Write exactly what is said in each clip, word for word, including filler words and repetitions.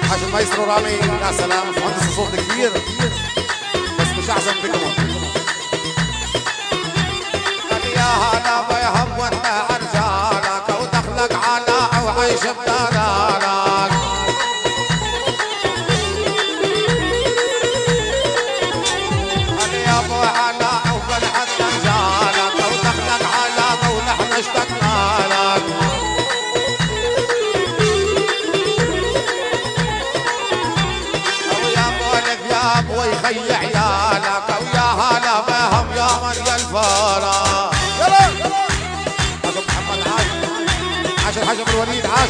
حاج المايسترو رامي يا سلام، مهندس الصوت كبير بس مش احسن فيكم. يا هلا بيهم وانا ارجالك ودخلك على وعيش بدلالك. يا ابو علاء وبنحط رجالك ودخلك على ونحن اشتقنا لك. ويا ابوك يا ابو يخي عيالك ويا هلا بهم يا مريا الفرح. يلا حاج محمد عاش، عاش الحاج ابو الوليد عاش.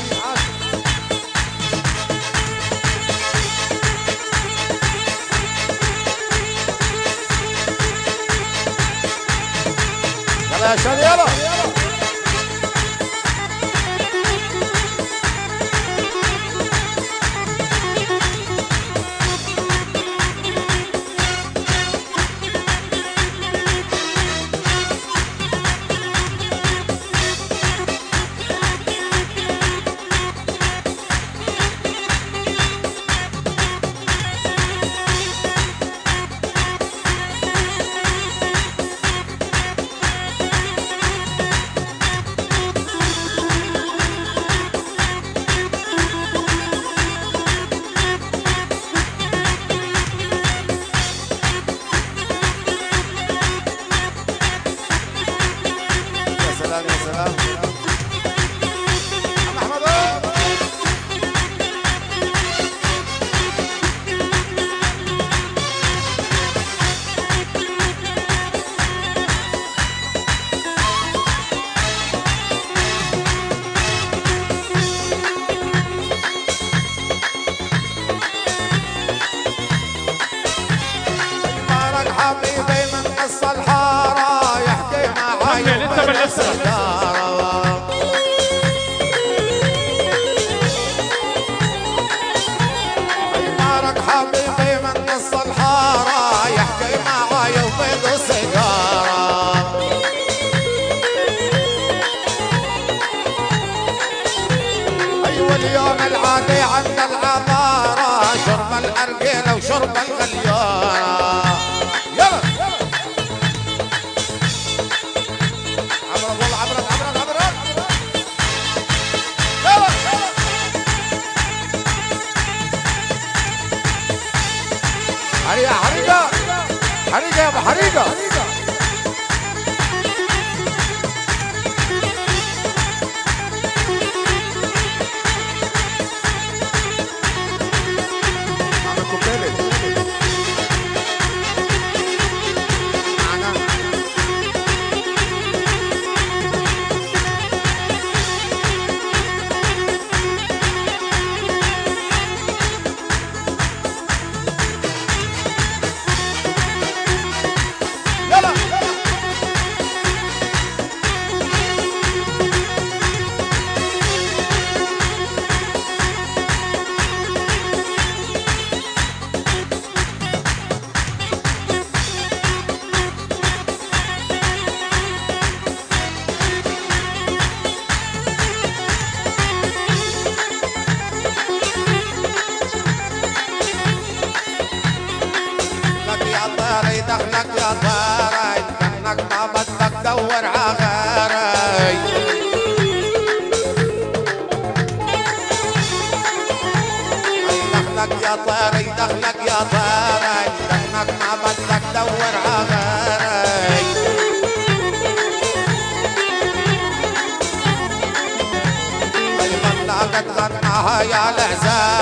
يلا يا شادي يلا. حبيبي من قص الحارة يحكي معاي وبين السيارة. مبارك حبيبي من قص الحارة يحكي معاي وبين السيارة. أيوة اليوم العادي عند العمارة شرب الأرجيلة وشرب الغليارة. حريقة حريقة حريقة يا ابو حريقة. دخلك يا طاري كأنك ما بدك دور عغاري. دخلك يا طاري دخلك يا طاري كأنك ما بدك دور عغاري. أيضا لا تتغناها يا العزاز